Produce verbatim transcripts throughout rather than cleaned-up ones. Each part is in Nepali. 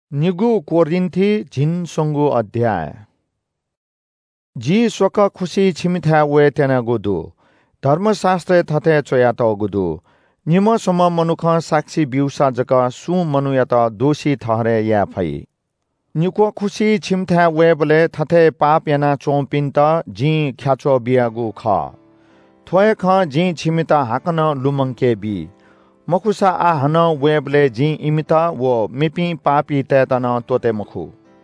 निगु कोरिन्थी झिन सोंगु अध्याय जी स्वक खुशी छिमिथा वे तेना गुदु धर्मशास्त्र थथे चोयात गुदु निम सम मनुख साक्षी बिउसा जक सु मनुयत दोषी ठहरे या फै निको खुशी छिमथा वे बले थथे पाप याना चोपिन्त जी ख्याचो बियागु ख थोय ख जी छिमिता हाकन लुमंके बि मखुसा आ हन वेबले जी इमिता वो मिपि पापी तैतन तोते मखु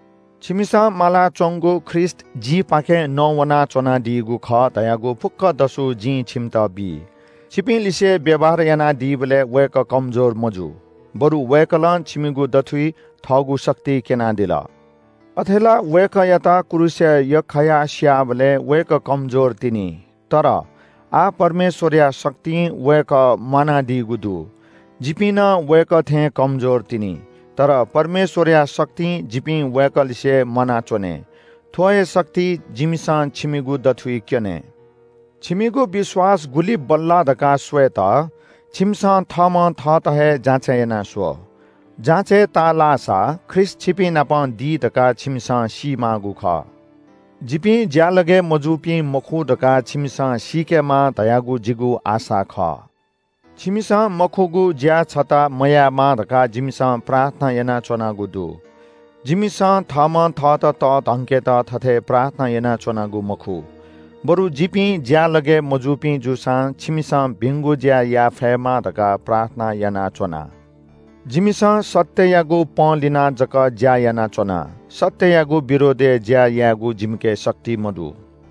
छिमिसा माला चोंगु ख्रिस्ट जी पाके नौ वना चोना दिगु ख दयागु फुक्क दसु जी छिमता बि छिपि लिसे व्यवहार याना दिबले वेक कमजोर मजु बरु वेकलन छिमिगु दथुई थगु शक्ति केना दिला अथेला वेक यता कुरुसे यखया श्याबले वेक कमजोर तिनी तर आ परमेश्वरिया शक्ति वेक माना दिगुदु जिपिन वेक थे कमजोर तिनी तर परमेश्वरिया शक्ति जिपि वेकलिसे मना चोने थोय शक्ति जिमिसान छिमिगु दथुई क्यने छिमिगु विश्वास गुली बल्ला धका स्वेत छिमसा थम थत है जाचे ना स्व जाचे तालासा ख्रिस छिपि नपन दी धका छिमसा सी मागु ख जिपि ज्या लगे मजुपि मखु धका छिमसा सीकेमा दयागु जिगु आशा ख छिमिसा मखुगु ज्या छता मया मा धका जिमिसा प्रार्थना याना चोनागु दु जिमिसा थम थत त धंकेत थथे प्रार्थना याना चोनागु मखु बरु जिपि ज्या लगे मजुपि जुसा छिमिसा भिंगु ज्या या फेमा धका प्रार्थना याना चोना जिमिसा सत्य यागु प लिना जक ज्या याना चोना सत्य यागु विरोधे ज्या यागु जिमके शक्ति मधु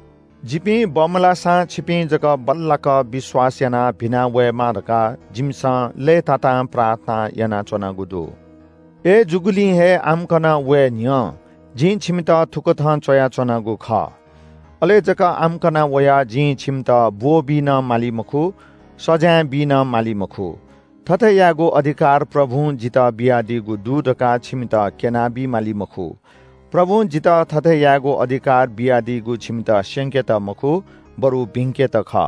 जिपि बमलासा छिपि जक बल्लक विश्वास याना भिना वे मारका जिमसा ले ताता प्रार्थना याना चोना गुदु ए जुगुली हे आमकना वे न्य जिन छिमिता थुकथन चोया चोना गु ख अले जक आमकना वया जि छिमता बो बिन माली मखु सजा बिन माली मखु थथे यागो अधिकार प्रभु जिता बियादी गु दूधका छिमिता केनाबी माली मखु प्रभु जिता थथे यागो अधिकार बियादी गु छिमिता संकेत मखु बरु भिंकेत ख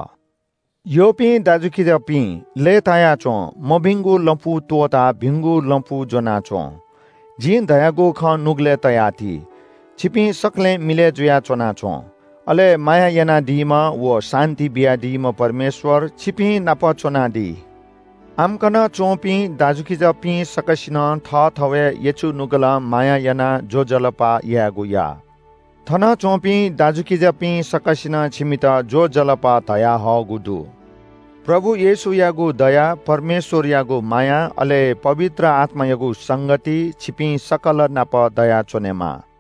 योपि दाजुकी जपि ले ताया चो मभिंगु लंपु तोता भिंगु लंपु जोना चो जिन दयागो ख नुगले तयाती छिपि सकले मिले जुया चोना चो अले माया याना दीमा वो शान्ति बियादी म परमेश्वर छिपि नप चोना दी आमकन चोपी दाजुकी जपी सकसिन थ थवे येचु नुगला माया याना जो जलपा यागुया थन चोपी दाजुकी जपी सकसिन छिमित जो जलपा दया ह गुदु प्रभु येसु यागु दया परमेश्वर यागु माया अले पवित्र आत्मा यागु संगति छिपी सकल नप दया चोनेमा